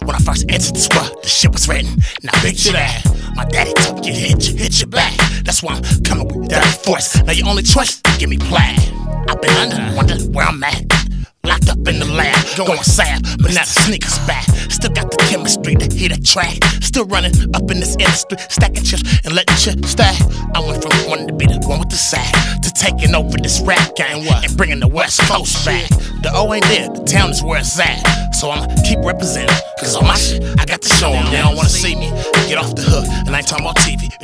When I first entered this world, the shit was written. Now picture that. My daddy told you hit your back. That's why I'm coming with that force. Now your only choice, give me plaid. I've been under, wonder where I'm at. Locked up in the lab, going sad, but now the sneakers back. Still got the chemistry to hit a track. Still running up in this industry, stacking chips and letting shit stack. I went from wanting to be the one with the sack to taking over this rap game and bringing the West Coast back. The O ain't there, the town is where it's at. So I'ma keep representing, cause on my shit, I got to show them. They don't wanna see me get off the hook, and I ain't talking about TV.